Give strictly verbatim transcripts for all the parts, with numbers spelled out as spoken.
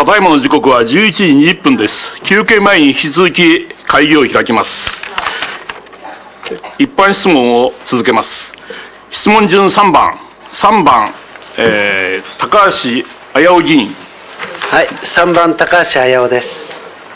ただいまの時刻はじゅういちじにじゅっぷんです。休憩前に引き続き会議を開きます。一般質問を続けます。質問順さんばん、さんばん、えー、高橋綾夫議員。 はい、さんばん高橋綾夫です。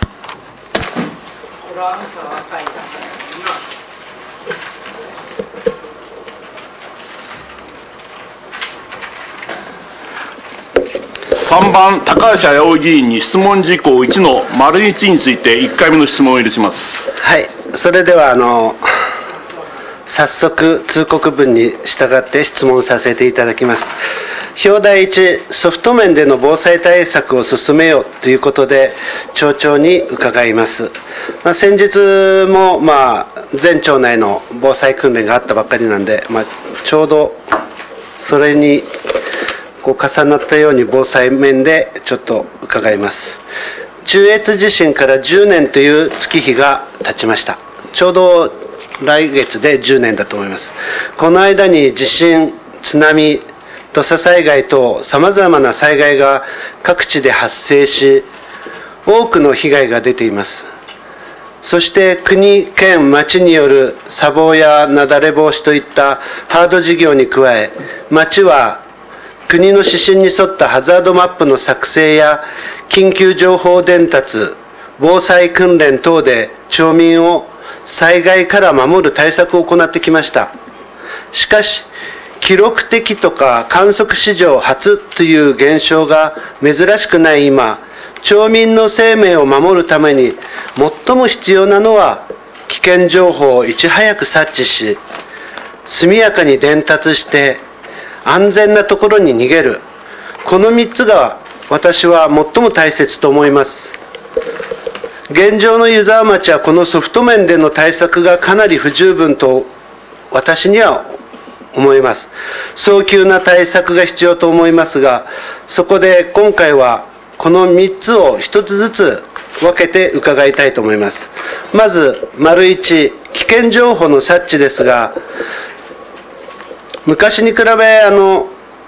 さんばん高橋綾夫議員に質問事項いちの丸いちについていっかいめの質問を許します。 はい、それではあの早速通告文に従って質問させていただきます。表題いち、ソフト面での防災対策を進めようということで町長に伺います。まあ、先日も、まあ、全町内の防災訓練があったばっかりなんで、まあ、ちょうどそれにこう重なったように防災面でちょっと伺います。中越地震からじゅうねんという月日が経ちました。ちょうど来月でじゅうねんだと思います。この間に地震、津波、土砂災害等さまざまな災害が各地で発生し、多くの被害が出ています。そして国、県、町による砂防や雪崩防止といったハード事業に加え、町は国の指針に沿ったハザードマップの作成や緊急情報伝達、防災訓練等で町民を災害から守る対策を行ってきました。しかし、記録的とか観測史上初という現象が珍しくない今、町民の生命を守るために最も必要なのは危険情報をいち早く察知し、速やかに伝達して安全なところに逃げる。このみっつが私は最も大切と思います。現状の湯沢町はこのソフト面での対策がかなり不十分と私には思います。早急な対策が必要と思いますが、そこで今回はこのみっつをひとつずつ分けて伺いたいと思います。まず、丸いち、危険情報の察知ですが、昔に比べ、あの、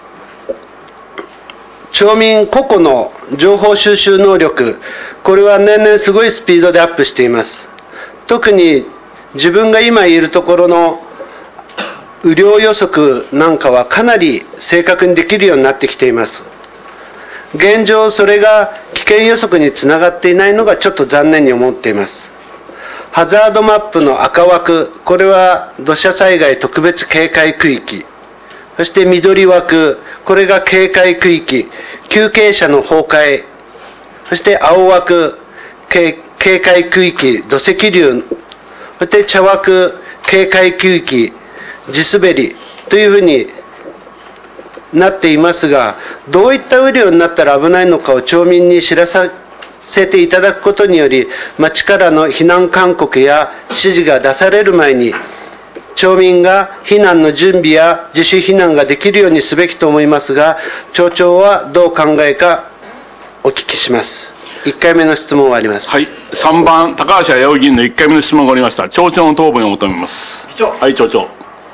町民個々の情報収集能力、これは年々すごいスピードでアップしています。特に自分が今いるところの雨量予測なんかはかなり正確にできるようになってきています。現状それが危険予測につながっていないのがちょっと残念に思っています。ハザードマップの赤枠、これは土砂災害特別警戒区域。そして緑枠、これが警戒区域、急傾斜の崩壊。そして青枠、警戒区域、土石流。そして茶枠、警戒区域、地滑りというふうになっていますが、どういった雨量になったら危ないのかを町民に知らさせていただくことにより、町からの避難勧告や指示が出される前に、町民が避難の準備や自主避難ができるようにすべきと思いますが、町長はどう考えかお聞きします。いっかいめの質問はあります。 はい、さんばん高橋綾夫議員のいっかいめの質問がありました。町長の答弁を求めます。はい、町長。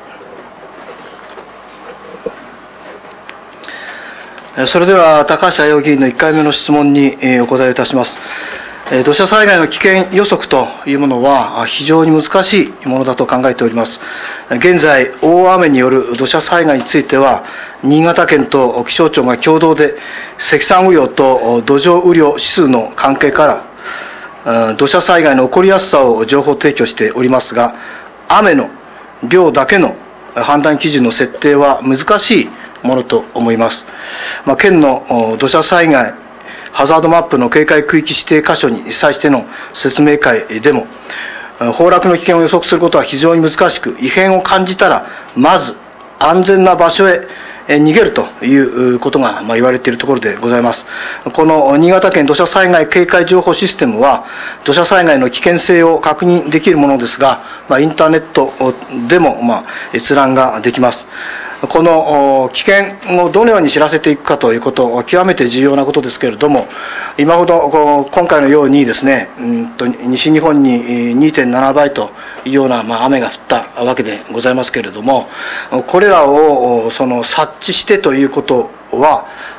それでは高橋綾夫議員のいっかいめの質問にお答えいたします。土砂災害の危険予測というものは非常に難しいものだと考えております。現在、大雨による土砂災害については、新潟県と気象庁が共同で積算雨量と土壌雨量指数の関係から土砂災害の起こりやすさを情報提供しておりますが、雨の量だけの判断基準の設定は難しいものと思います。まあ、県の土砂災害ハザードマップの警戒区域指定箇所に際しての説明会でも、崩落の危険を予測することは非常に難しく、異変を感じたらまず安全な場所へ逃げるということが言われているところでございます。この新潟県土砂災害警戒情報システムは土砂災害の危険性を確認できるものですが、インターネットでも閲覧ができます。この危険をどのように知らせていくかということは極めて重要なことですけれども、今ほど今回のようにですね、うんと西日本に にてんなな 倍というような、まあ、雨が降ったわけでございますけれども、これらをその察知してということは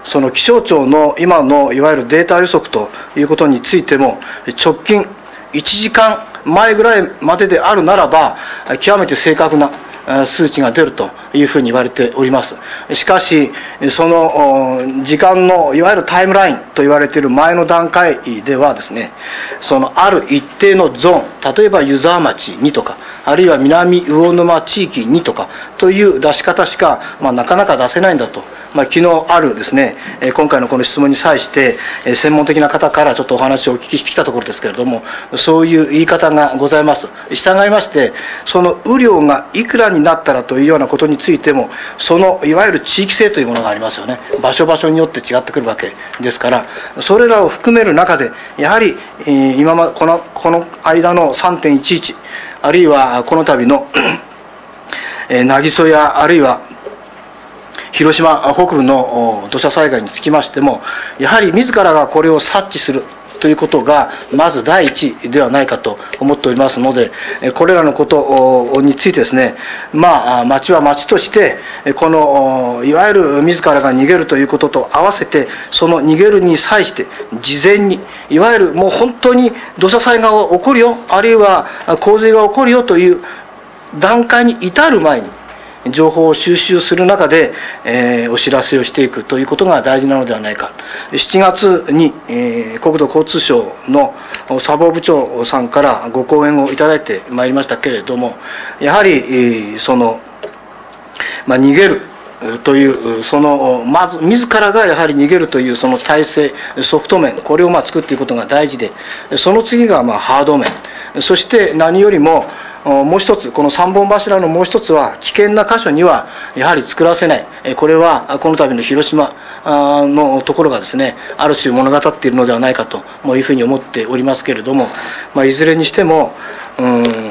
その気象庁の今のいわゆるデータ予測ということについても、直近いちじかんまえぐらいまでであるならば、極めて正確な数値が出るというふうに言われております。しかし、その時間のいわゆるタイムラインと言われている前の段階ではですね、そのある一定のゾーン、例えば湯沢町にとか、あるいは南魚沼地域にとかという出し方しか、まあ、なかなか出せないんだと。まあ、昨日あるですね、今回のこの質問に際して専門的な方からちょっとお話をお聞きしてきたところですけれども、そういう言い方がございます。従いまして、その雨量がいくらになったらというようなことについても、そのいわゆる地域性というものがありますよね。場所場所によって違ってくるわけですから、それらを含める中で、やはり今まこのこの間の さんてんいちいち、あるいはこの度の渚蘇や、あるいは広島北部の土砂災害につきましても、やはり自らがこれを察知するということがまず第一ではないかと思っておりますので、これらのことについてですね、まあ町は町としてこのいわゆる自らが逃げるということと合わせて、その逃げるに際して事前にいわゆるもう本当に土砂災害が起こるよ、あるいは洪水が起こるよという段階に至る前に情報を収集する中で、えー、お知らせをしていくということが大事なのではないか。しちがつに、えー、国土交通省の砂防部長さんからご講演をいただいてまいりましたけれども、やはり、えー、その、まあ、逃げるという、そのまず自らがやはり逃げるというその体制、ソフト面、これをまあ作っていくことが大事で、その次がまあハード面、そして何よりももう一つ、この三本柱のもう一つは、危険な箇所にはやはり作らせない。これはこの度の広島のところがですね、ある種物語っているのではないかというふうに思っておりますけれども、まあ、いずれにしても、うん、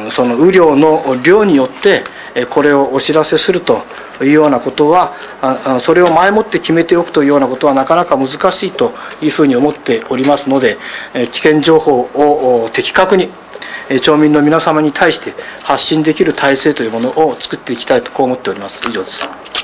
その雨量の量によってこれをお知らせするというようなことは、それを前もって決めておくというようなことはなかなか難しいというふうに思っておりますので、危険情報を的確に町民の皆様に対して発信できる体制というものを作っていきたいとこう思っております。以上です。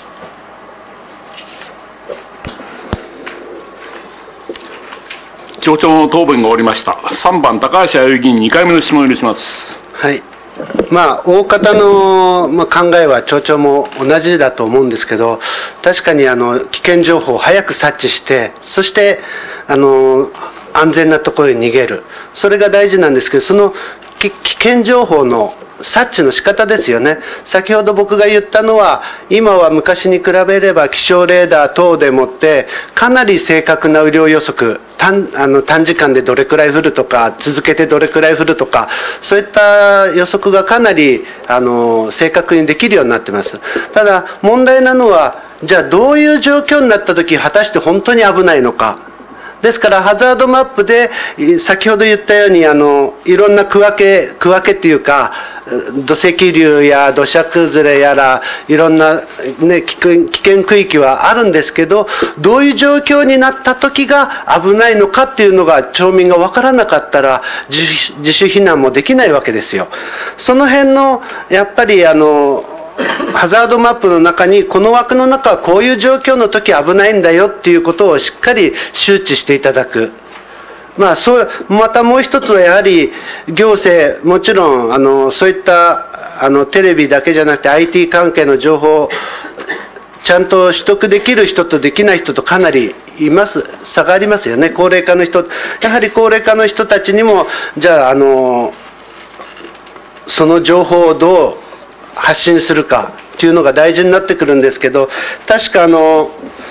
町長の答弁が終わりました。さんばん高橋弥生議員にかいめの質問を許します。 はい。まあ、大方の、まあ、考えは町長も同じだと思うんですけど、確かにあの危険情報を早く察知して、そしてあの安全なところに逃げる、それが大事なんですけど、その危険情報の察知の仕方ですよね。先ほど僕が言ったのは、今は昔に比べれば気象レーダー等でもってかなり正確な雨量予測、短あの短時間でどれくらい降るとか、続けてどれくらい降るとか、そういった予測がかなりあの正確にできるようになってます。ただ問題なのは、じゃあどういう状況になった時果たして本当に危ないのか。ですからハザードマップで先ほど言ったように、あのいろんな区分け区分けっていうか、土石流や土砂崩れやらいろんな、ね、危険、危険区域はあるんですけど、どういう状況になった時が危ないのかっていうのが町民が分からなかったら自主、自主避難もできないわけですよ。その辺のやっぱりあのハザードマップの中に、この枠の中はこういう状況の時危ないんだよっていうことをしっかり周知していただく。まあ、そう、またもう一つはやはり行政、もちろんあのそういったあのテレビだけじゃなくて アイティー 関係の情報をちゃんと取得できる人とできない人とかなりいます、差がありますよね。高齢化の人、やはり高齢化の人たちにも、じゃあ、あのその情報をどう発信するかっていうのが大事になってくるんですけど、確かあの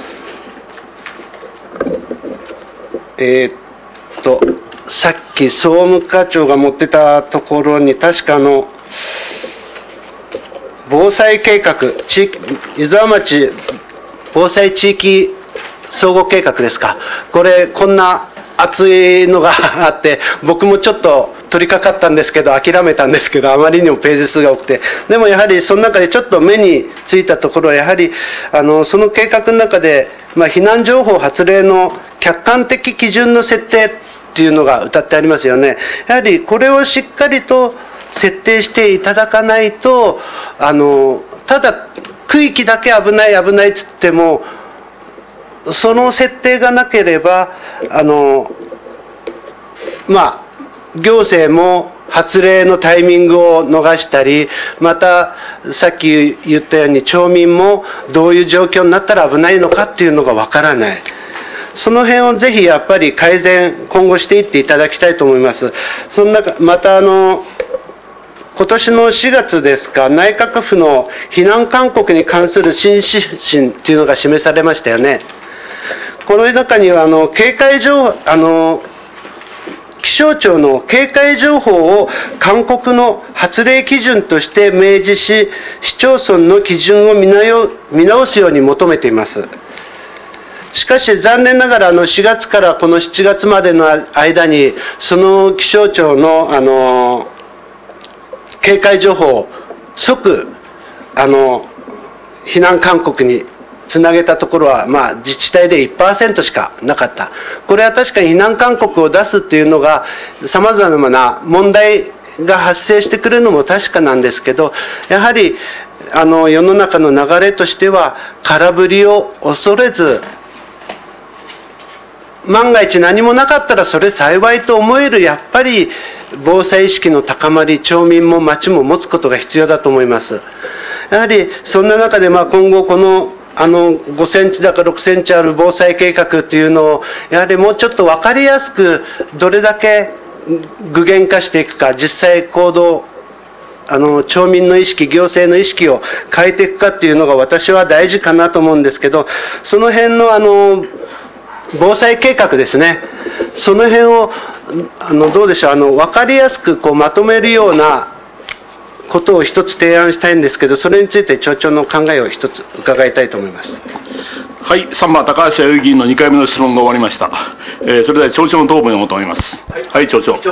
えー、っとさっき総務課長が持ってたところに、確かあの防災計画、地域湯沢町防災地域総合計画ですか、これこんな熱いのがあって、僕もちょっと取り掛かったんですけど諦めたんですけど、あまりにもページ数が多くて、でもやはりその中でちょっと目についたところは、やはりあのその計画の中で、まあ、避難情報発令の客観的基準の設定っていうのが謳ってありますよね。やはりこれをしっかりと設定していただかないと、あのただ区域だけ危ない危ないっつっても、 その設定がなければ、あのまあ、行政も発令のタイミングを逃したり、またさっき言ったように町民もどういう状況になったら危ないのかっていうのがわからない。その辺をぜひやっぱり改善、今後していっていただきたいと思います。その中、またあの、今年のしがつですか、内閣府の避難勧告に関する新指針というのが示されましたよね。この中には、あの、警戒情報、あの、気象庁の警戒情報を勧告の発令基準として明示し、市町村の基準を見直すように求めています。しかし残念ながらあのしがつからこのしちがつまでの間に、その気象庁のあの警戒情報を即あの避難勧告につなげたところは、まあ、自治体で いちパーセント しかなかった。これは確かに避難勧告を出すっていうのがさまざまな問題が発生してくるのも確かなんですけど、やはりあの世の中の流れとしては空振りを恐れず、万が一何もなかったらそれ幸いと思える、やっぱり防災意識の高まり、町民も町も持つことが必要だと思います。やはりそんな中で、まあ今後このあのごセンチだかろくセンチある防災計画というのをやはりもうちょっと分かりやすく、どれだけ具現化していくか、実際行動、あの町民の意識、行政の意識を変えていくかっていうのが私は大事かなと思うんですけど、その辺のあの防災計画ですね、その辺をあのどうでしょう、あの分かりやすくこうまとめるようなことを一つ提案したいんですけど、それについて町長の考えを一つ伺いたいと思います。 はい、さんばん高橋弥生議員のにかいめの質問が終わりました。えー、それでは町長の答弁を求めます。はい、はい、町長。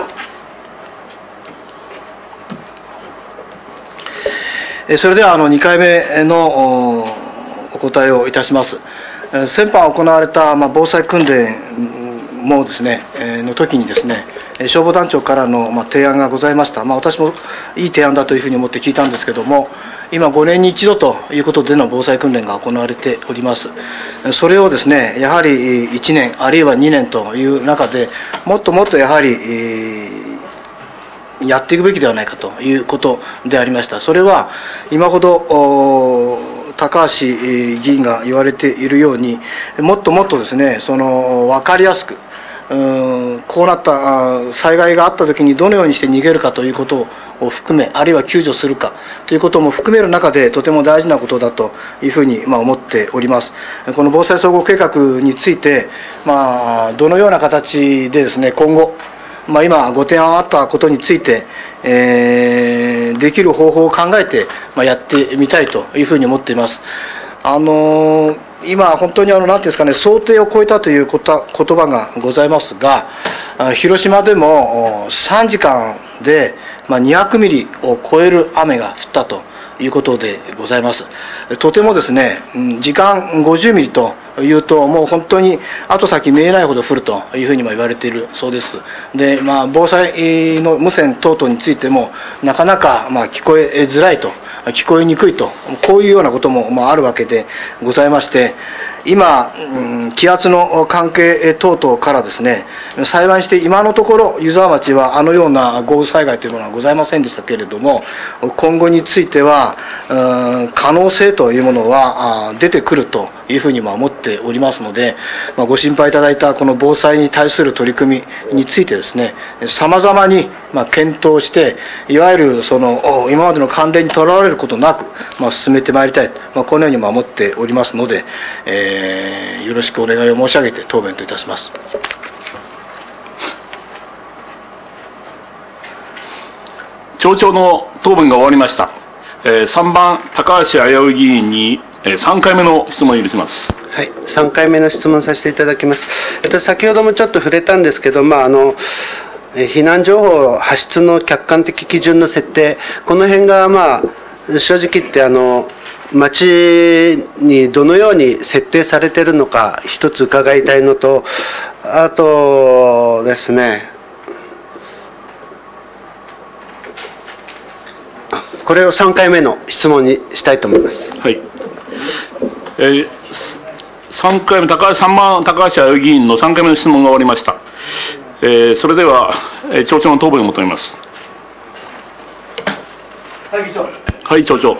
それではあのにかいめのお答えをいたします。先般行われたまあ防災訓練もですね、の時にですね、消防団長からのまあ提案がございました。まあ、私もいい提案だというふうに思って聞いたんですけども、今ごねんに一度ということでの防災訓練が行われております。それをですね、やはりいちねんあるいはにねんという中で、もっともっとやはり、えー、やっていくべきではないかということでありました。それは今ほど高橋議員が言われているように、もっともっとですね、その分かりやすく、うんこうなった災害があったときにどのようにして逃げるかということを含め、あるいは救助するかということも含める中で、とても大事なことだというふうにまあ思っております。この防災総合計画について、まあ、どのような形でですね、今後、まあ、今ご提案あったことについて、えー、できる方法を考えて、まあ、やってみたいというふうに思っています。あのー、今本当にあの何ていうんですかね、想定を超えたということ言葉がございますが、広島でもさんじかんでにひゃくミリを超える雨が降ったということでございます。とてもですね、時間ごじゅうミリというと、もう本当に後先見えないほど降るというふうにも言われているそうです。で、まあ、防災の無線等々についてもなかなかまあ聞こえづらいと、聞こえにくいと、こういうようなこともまああるわけでございまして、今、気圧の関係等々からですね、幸いして今のところ湯沢町はあのような豪雨災害というものはございませんでしたけれども、今後については可能性というものは出てくるというふうに思っておりますので、ご心配いただいたこの防災に対する取り組みについてですね、さまざまに検討して、いわゆるその今までの慣例にとらわれることなく進めてまいりたい、このように思っておりますので、えーえー、よろしくお願いを申し上げて答弁といたします。 町長の答弁が終わりました。えー、さんばん高橋弥生議員に、えー、さんかいめの質問を許します。 はい、さんかいめの質問させていただきます。えっと、先ほどもちょっと触れたんですけど、まあ、あの避難情報発出の客観的基準の設定、この辺が、まあ、正直言ってあの町にどのように設定されているのか一つ伺いたいのと、あとですね、これをさんかいめの質問にしたいと思います。 はい。えー、 さんかいめ、高さんばん高橋葵議員のさんかいめの質問が終わりました。えー、それでは、えー、町長の答弁を求めます。 はい、議長。 はい、町長。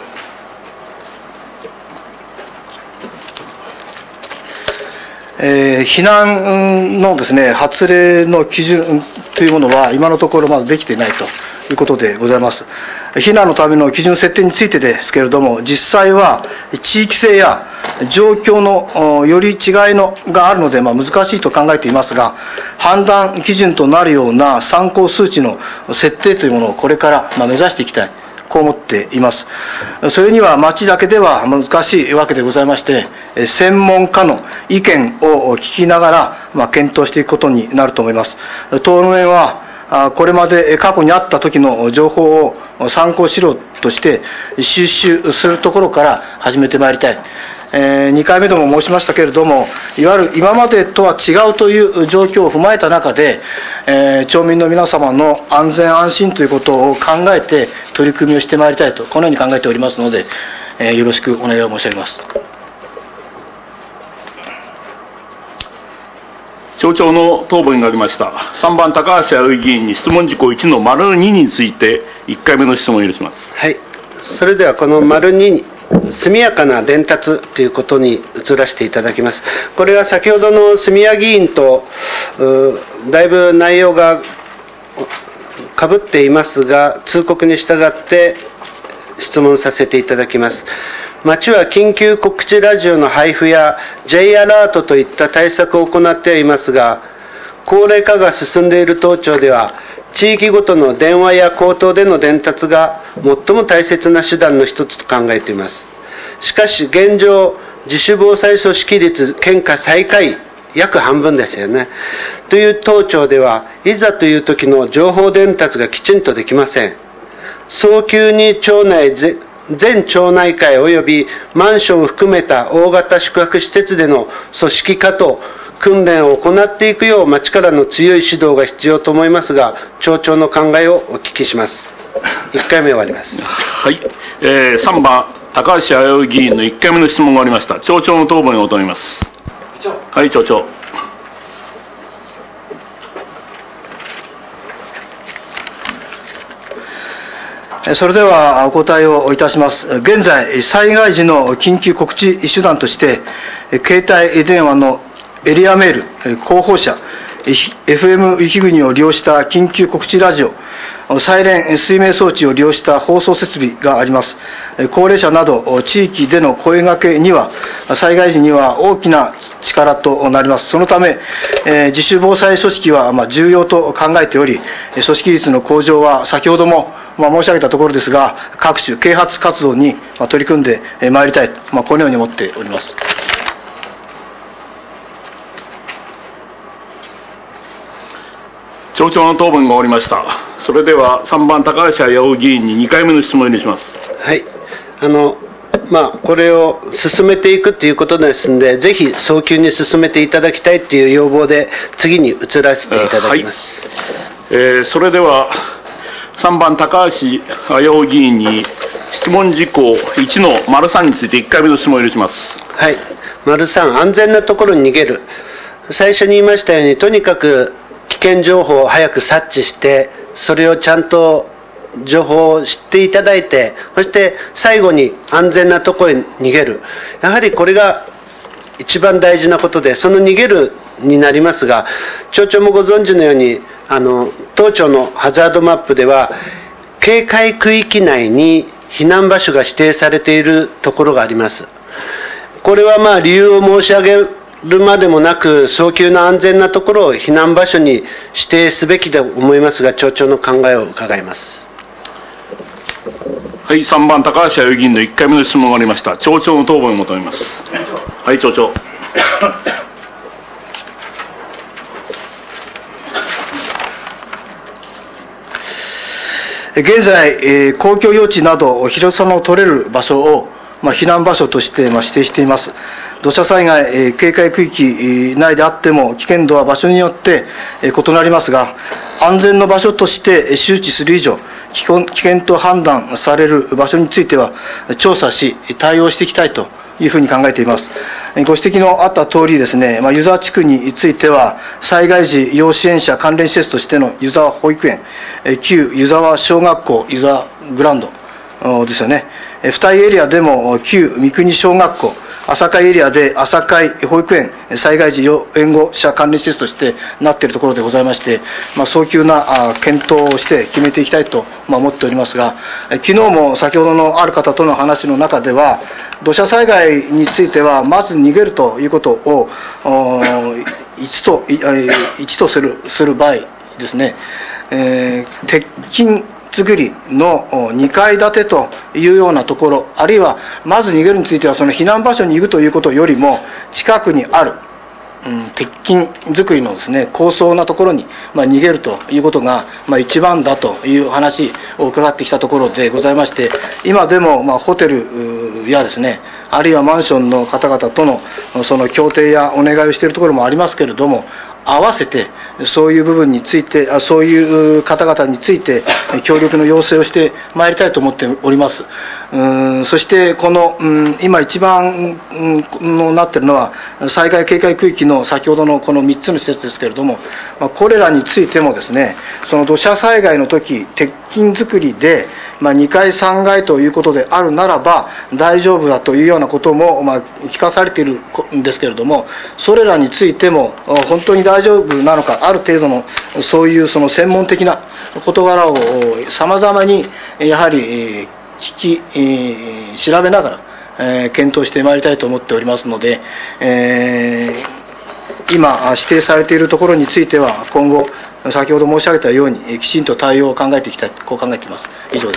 えー、避難のですね、発令の基準というものは、今のところまだできていないということでございます。避難のための基準設定についてですけれども、実際は地域性や状況のより違いのがあるので、まあ、難しいと考えていますが、判断基準となるような参考数値の設定というものをこれからまあ目指していきたい。こう思っています。それには町だけでは難しいわけでございまして、専門家の意見を聞きながら、まあ、検討していくことになると思います。当面は、これまで過去にあった時の情報を参考資料として収集するところから始めてまいりたい。えー、にかいめでも申しましたけれども、いわゆる今までとは違うという状況を踏まえた中で、えー、町民の皆様の安全安心ということを考えて取り組みをしてまいりたいと、このように考えておりますので、えー、よろしくお願いを申し上げます。 町長の答弁がありました。さんばん高橋葵議員に質問事項いちの丸にについていっかいめの質問を許します。 はい。それではこの丸にに、速やかな伝達ということに移らせていただきます。これは先ほどの住谷議員とだいぶ内容がかぶっていますが、通告に従って質問させていただきます。町は緊急告知ラジオの配布や J アラートといった対策を行っていますが、高齢化が進んでいる当町では、地域ごとの電話や口頭での伝達が最も大切な手段の一つと考えています。しかし現状、自主防災組織率県下最下位、約半分ですよね。という当町では、いざという時の情報伝達がきちんとできません。早急に町内全町内会及びマンションを含めた大型宿泊施設での組織化と訓練を行っていくよう町からの強い指導が必要と思いますが、町長の考えをお聞きします。いっかいめ終わります。 はい、えー、さんばん高橋葵議員のいっかいめの質問がありました。町長の答弁を求めます。はい、町長。 それではお答えをいたします。現在、災害時の緊急告知手段として、携帯電話のエリアメール、広報車、エフエム 雪国を利用した緊急告知ラジオ、サイレン水明装置を利用した放送設備があります。高齢者など地域での声掛けには、災害時には大きな力となります。そのため、自主防災組織は重要と考えており、組織率の向上は先ほども申し上げたところですが、各種啓発活動に取り組んでまいりたいと、このように思っております。 町長の答弁が終わりました。それではさんばん高橋葵議員ににかいめの質問を入れします。 はい。あの、まあ、これを進めていくということですので、ぜひ早急に進めていただきたいという要望で、次に移らせていただきます。 はい、えー、それでは、さんばん高橋葵議員に質問事項いちの丸さんについていっかいめの質問を入れします。 はい。丸さん、安全なところに逃げる。最初に言いましたように、とにかく危険情報を早く察知して、それをちゃんと情報を知っていただいて、そして最後に安全なところへ逃げる。やはりこれが一番大事なことで、その逃げるになりますが、町長もご存知のように、あの、当町のハザードマップでは、警戒区域内に避難場所が指定されているところがあります。これはまあ理由を申し上げるまでもなく、早急な安全なところを避難場所に指定すべきと思いますが、町長の考えを伺います。 はい、さんばん高橋葵議員のいっかいめの質問がありました。町長の答弁を求めます。はい、町長。 現在、えー、公共用地など広さの取れる場所を、まあ、避難場所として、まあ、指定しています。土砂災害、えー、警戒区域内であっても危険度は場所によって、えー、異なりますが、安全の場所として周知する以上、危険と判断される場所については調査し対応していきたいというふうに考えています。ご指摘のあった通りですね、まあ、湯沢地区については、災害時要支援者関連施設としての湯沢保育園、旧湯沢小学校、湯沢グランドですよね。付帯エリアでも旧三国小学校、朝会エリアで朝会保育園、災害時援護者関連施設としてなっているところでございまして、まあ、早急な検討をして決めていきたいと思っておりますが、昨日も先ほどのある方との話の中では、土砂災害については、まず逃げるということを一と一とするする場合ですね、えー、鉄筋作りのにかい建てというようなところ、あるいはまず逃げるについては、その避難場所に行くということよりも、近くにある、うん、鉄筋作りのですね、高層なところに、まあ、逃げるということが、まあ、一番だという話を伺ってきたところでございまして、今でもまあホテルやですね、あるいはマンションの方々とのその協定やお願いをしているところもありますけれども、合わせてそういう部分について、そういう方々について協力の要請をしてまいりたいと思っております。うーん、そしてこの、うん、今一番、うん、のなっているのは災害警戒区域の先ほどのこのみっつの施設ですけれども、まあ、これらについてもですね、その土砂災害の時、鉄筋作りで、まあ、にかいさんがいということであるならば大丈夫だというようなことも、まあ、聞かされているんですけれども、それらについても本当に大丈夫なのか、ある程度のそういうその専門的な事柄をさまざまにやはり聞き調べながら検討してまいりたいと思っておりますので、えー、今指定されているところについては今後先ほど申し上げたようにきちんと対応を考えていきたい、こう考えています。以上です。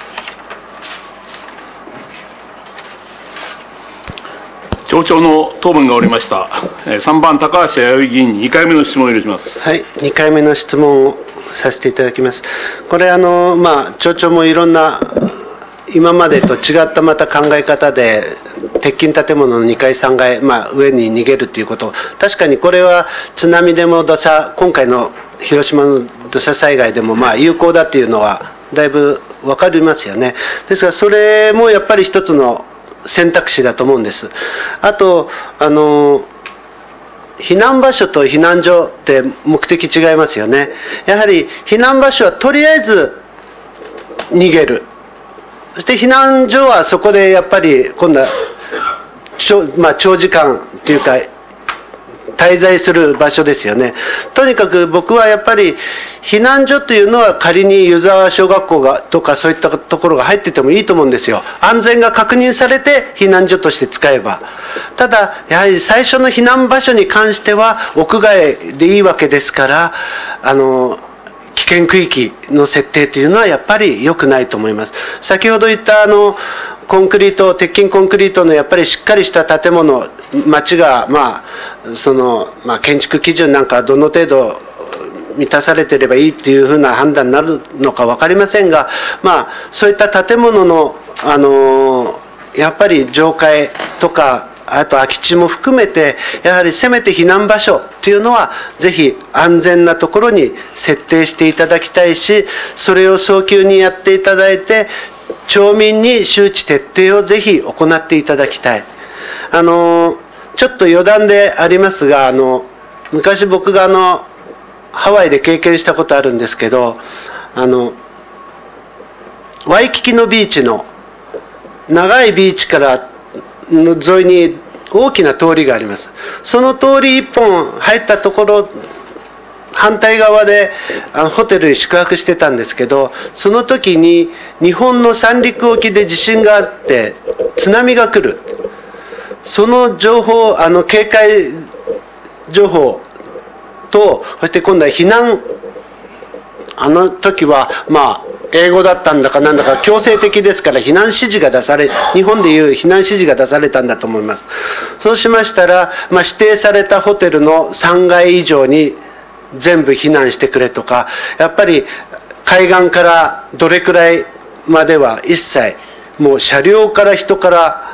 町長の答弁が終わりました。さんばん高橋弥生議員ににかいめの質問を入れます。 はい、にかいめの質問をさせていただきます。これあの、まあ、町長もいろんな今までと違ったまた考え方で鉄筋建物のにかいさんがい、まあ、上に逃げるということ、確かにこれは津波でも土砂、今回の広島の土砂災害でもまあ有効だというのはだいぶ分かりますよね。ですからそれもやっぱり一つの選択肢だと思うんです。あとあの避難場所と避難所って目的違いますよね。やはり避難場所はとりあえず逃げる、そして避難所はそこでやっぱり今度は長、まあ、長時間というか滞在する場所ですよね。とにかく僕はやっぱり避難所というのは仮に湯沢小学校がとかそういったところが入っててもいいと思うんですよ。安全が確認されて避難所として使えば。ただやはり最初の避難場所に関しては屋外でいいわけですから、あの危険区域の設定というのはやっぱり良くないと思います。先ほど言ったあのコンクリート、鉄筋コンクリートのやっぱりしっかりした建物、町がまあそのまあ建築基準なんかどの程度満たされていればいいっていうふうな判断になるのか分かりませんが、まあそういった建物のあのやっぱり上階とかあと空き地も含めてやはりせめて避難場所っていうのはぜひ安全なところに設定していただきたいし、それを早急にやっていただいて町民に周知徹底をぜひ行っていただきたい。あのちょっと余談でありますが、あの昔僕があのハワイで経験したことあるんですけど、あのワイキキのビーチの長いビーチからの沿いに大きな通りがあります。その通り一本入ったところ反対側であのホテルに宿泊してたんですけど、その時に日本の三陸沖で地震があって津波が来る、その情報、あの警戒情報と、そして今度は避難、あの時はまあ英語だったんだかなんだか強制的ですから避難指示が出され、日本でいう避難指示が出されたんだと思います。そうしましたら、まあ、指定されたホテルのさんがい以上に全部避難してくれとか、やっぱり海岸からどれくらいまでは一切もう車両から人から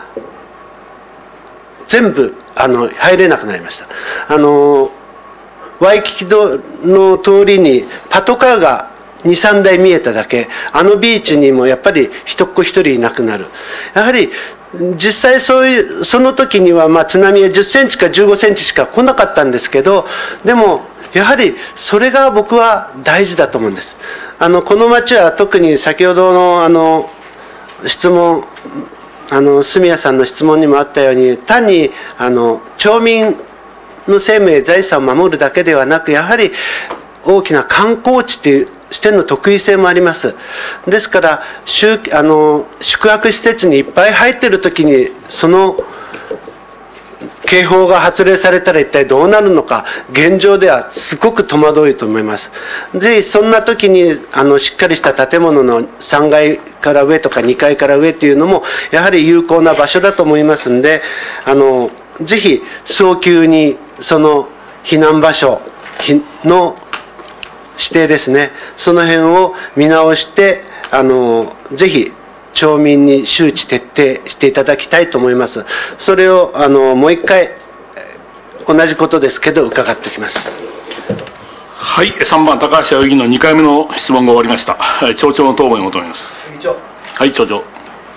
全部あの入れなくなりました。あのワイキキの通りにパトカーがにさんだい見えただけ、あのビーチにもやっぱり一っ子一人いなくなる。やはり実際そういう、その時にはまあ津波はじゅっセンチかじゅうごセンチしか来なかったんですけど、でもやはりそれが僕は大事だと思うんです。あのこの町は特に先ほどのあの質問、あの住谷さんの質問にもあったように、単にあの町民の生命財産を守るだけではなく、やはり大きな観光地というしての特異性もあります。ですからあの宿泊施設にいっぱい入っているときにその警報が発令されたら一体どうなるのか、現状ではすごく戸惑いと思います。ぜひそんな時にあのしっかりした建物のさんがいから上とかにかいから上というのもやはり有効な場所だと思いますので、あのぜひ早急にその避難場所の指定ですね、その辺を見直して、あのぜひ町民に周知徹底していただきたいと思います。それをあのもう一回同じことですけど伺っておきます。 はい、さんばん高橋代議員のにかいめの質問が終わりました。町長の答弁を求めます。はい、町長。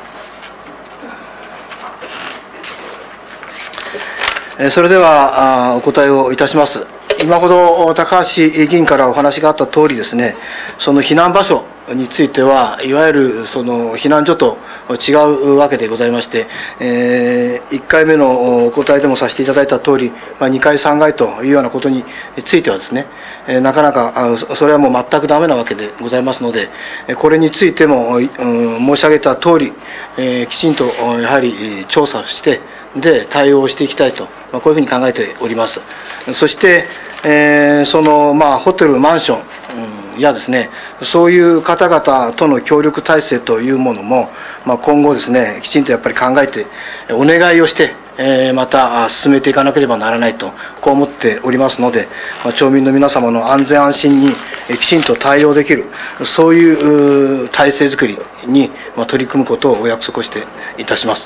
それではお答えをいたします。今ほど高橋議員からお話があった通りですね、その避難場所についてはいわゆるその避難所と違うわけでございまして、えー、いっかいめのお答えでもさせていただいた通り、まあ、にかいさんがいというようなことについてはですね、えー、なかなかそれはもう全くダメなわけでございますので、これについても、うん、申し上げた通り、えー、きちんとやはり調査してで対応していきたいと、まあ、こういうふうに考えております。そして、えー、そのまあホテルマンション、うん、やですね、そういう方々との協力体制というものも、まあ、今後ですねきちんとやっぱり考えてお願いをして、えー、また進めていかなければならないとこう思っておりますので、まあ、町民の皆様の安全安心にきちんと対応できる、そういう体制づくりに取り組むことをお約束をしていたします。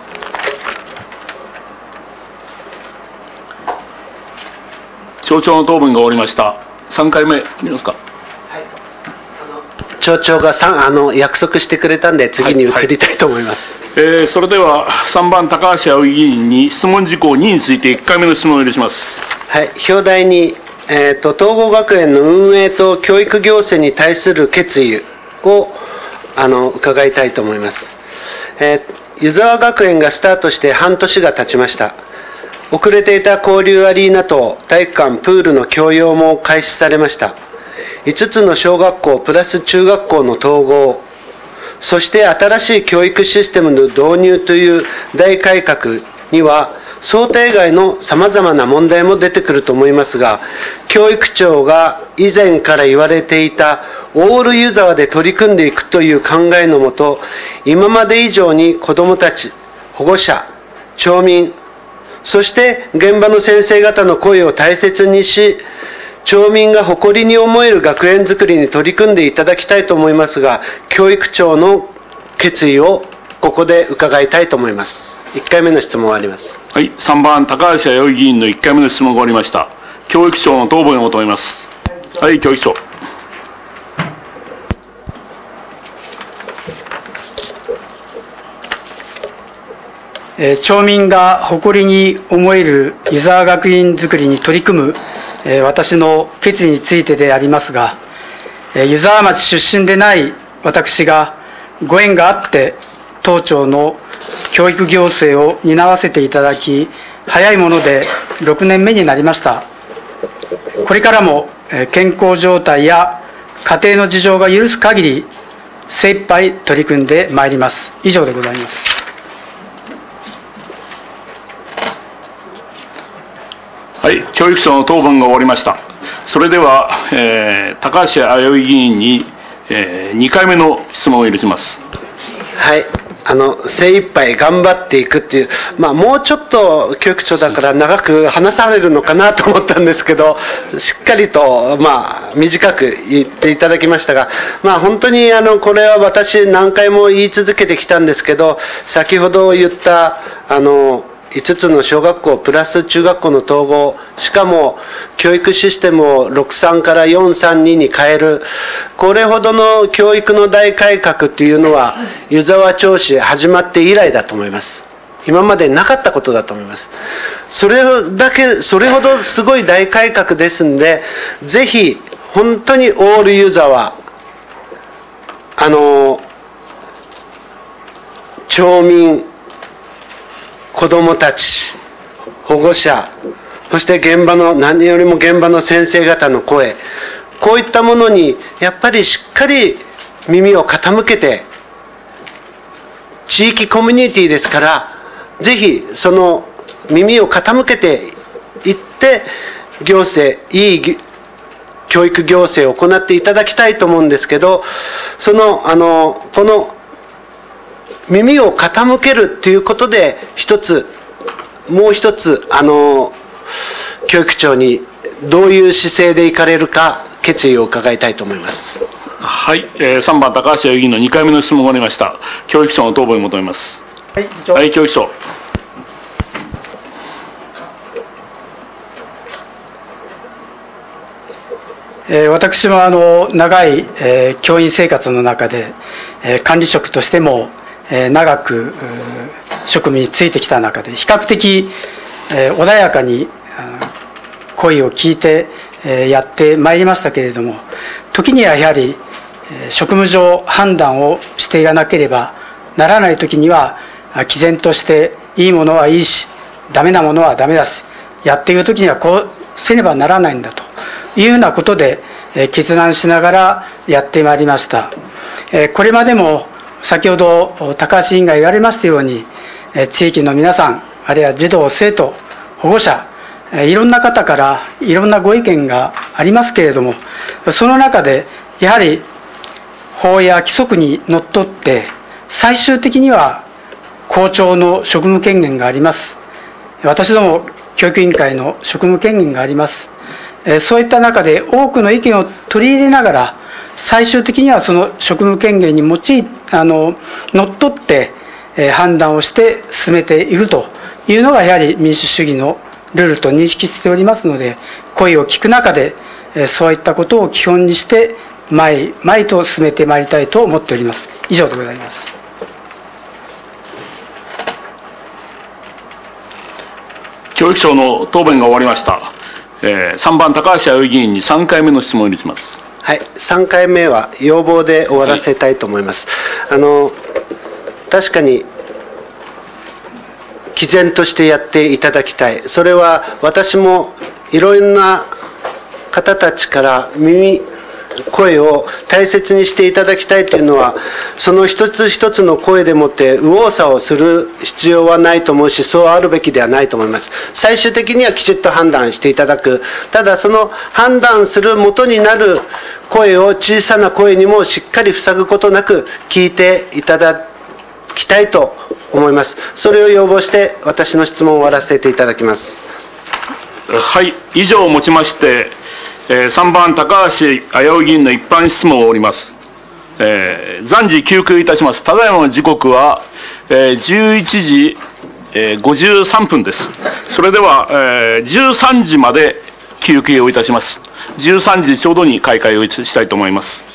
町長の答弁が終わりました。さんかいめ見ますか。 町長があの約束してくれたんで次に移りたいと思います。 はいはい、えー、それではさんばん高橋葵議員に質問事項にについていっかいめの質問を許します。 はい、表題に、えーと、東郷学園の運営と教育行政に対する決意をあの伺いたいと思います。えー、湯沢学園がスタートして半年が経ちました。遅れていた交流アリーナと体育館、プールの共用も開始されました。いつつの小学校プラス中学校の統合、そして新しい教育システムの導入という大改革には想定外のさまざまな問題も出てくると思いますが、教育庁が以前から言われていたオール湯沢で取り組んでいくという考えのもと、今まで以上に子どもたち、保護者、町民、そして現場の先生方の声を大切にし、町民が誇りに思える学園づくりに取り組んでいただきたいと思いますが、教育庁の決意をここで伺いたいと思います。いっかいめの質問はあります。 はい、さんばん高橋葵議員のいっかいめの質問が終わりました。教育庁の答弁を求めます。はい、教育庁。 えー、町民が誇りに思える湯沢学院づくりに取り組む、えー、私の決意についてでありますが、えー、湯沢町出身でない私がご縁があって当庁の教育行政を担わせていただき、早いものでろくねんめになりました。これからも、えー、健康状態や家庭の事情が許す限り精一杯取り組んでまいります。以上でございます。 はい、教育庁の答弁が終わりました。それでは、えー、高橋葵議員に、えー、にかいめの質問を許します。 はい、あの精一杯頑張っていくっていう、まあ、もうちょっと教育長だから長く話されるのかなと思ったんですけど、しっかりと、まあ、短く言っていただきましたが、まあ、本当にあのこれは私何回も言い続けてきたんですけど、先ほど言ったあのいつつの小学校プラス中学校の統合、しかも教育システムをろくさんからよんさんにに変える、これほどの教育の大改革というのは湯沢町市始まって以来だと思います。今までなかったことだと思います。それだけ、それほどすごい大改革ですんで、ぜひ本当にオール湯沢、あの町民、子どもたち、保護者、そして現場の、何よりも現場の先生方の声、こういったものにやっぱりしっかり耳を傾けて、地域コミュニティですから、ぜひその耳を傾けていって、行政、いい教育行政を行っていただきたいと思うんですけど、その、あの、この耳を傾けるということで、一つ、もう一つ、あの、教育長にどういう姿勢でいかれるか、決意を伺いたいと思います。 はい、えー、さんばん高橋議員のにかいめの質問がありました。教育長の答弁を求めます。 はい、議長。 はい、教育長。 えー、私もあの長い、えー、教員生活の中で、えー、管理職としても、えー、長く職務に就いてきた中で比較的、えー、穏やかに声を聞いて、えー、やってまいりましたけれども、時にはやはり、えー、職務上判断をしていかなければならない時には毅然としていいものはいいしダメなものはダメだし、やっている時にはこうせねばならないんだというようなことで、えー、決断しながらやってまいりました。えー、これまでも先ほど高橋委員が言われましたように、えー、地域の皆さん、あるいは児童生徒保護者、えー、いろんな方からいろんなご意見がありますけれども、その中でやはり法や規則にのっとって最終的には校長の職務権限があります。私ども教育委員会の職務権限があります。そういった中で多くの意見を取り入れながら、最終的にはその職務権限に用いあののっとって、えー、判断をして進めているというのがやはり民主主義のルールと認識しておりますので、声を聞く中で、えー、そういったことを基本にして前前と進めてまいりたいと思っております。以上でございます。 教育長の答弁が終わりました。えー、さんばん高橋葵議員にさんかいめの質問を入れます。 はい、さんかいめは要望で終わらせたいと思います。はい、あの確かに毅然としてやっていただきたい。それは私もいろんな方たちから耳声を大切にしていただきたいというのは、その一つ一つの声でもって右往左往する必要はないと思うし、そうあるべきではないと思います。最終的にはきちっと判断していただく。ただその判断する元になる声を小さな声にもしっかり塞ぐことなく聞いていただきたいと思います。それを要望して私の質問を終わらせていただきます。 はい、以上をもちましてさんばん高橋葵議員の一般質問を終わります。えー、暫時休憩いたします。ただいまの時刻は、えー、じゅういちじごじゅうさんぷんです。それでは、えー、じゅうさんじまで休憩をいたします。じゅうさんじちょうどに開会をしたいと思います。